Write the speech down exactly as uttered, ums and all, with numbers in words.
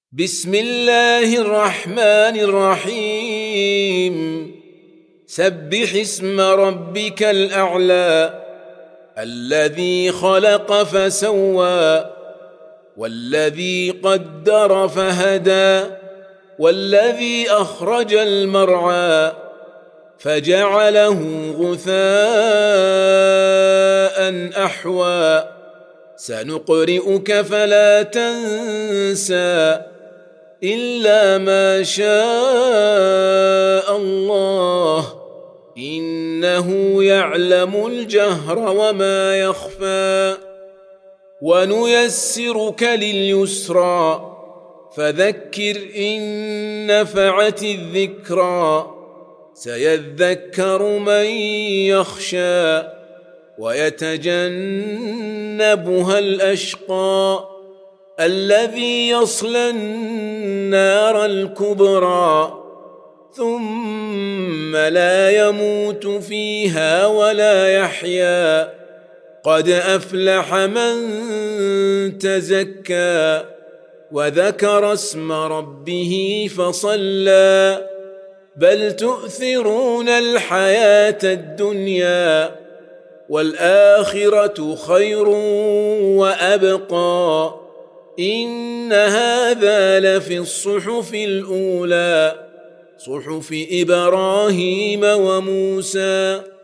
بسم الله الرحمن الرحيم سبح اسم ربك الأعلى الذي خلق فسوى والذي قدر فهدى والذي أخرج المرعى فجعله غثاء أحوى سنقرئك فلا تنسى إلا ما شاء الله إنه يعلم الجهر وما يخفى ونيسرك لليسرى فذكر إن نفعت الذكرى سيذكر من يخشى ويتجنبها الأشقى الذي يصلى النار الكبرى ثم لا يموت فيها ولا يحيا قد أفلح من تزكى وذكر اسم ربه فصلى بل تؤثرون الحياة الدنيا والآخرة خير وأبقى إن هذا لفي الصحف الأولى صحف إبراهيم وموسى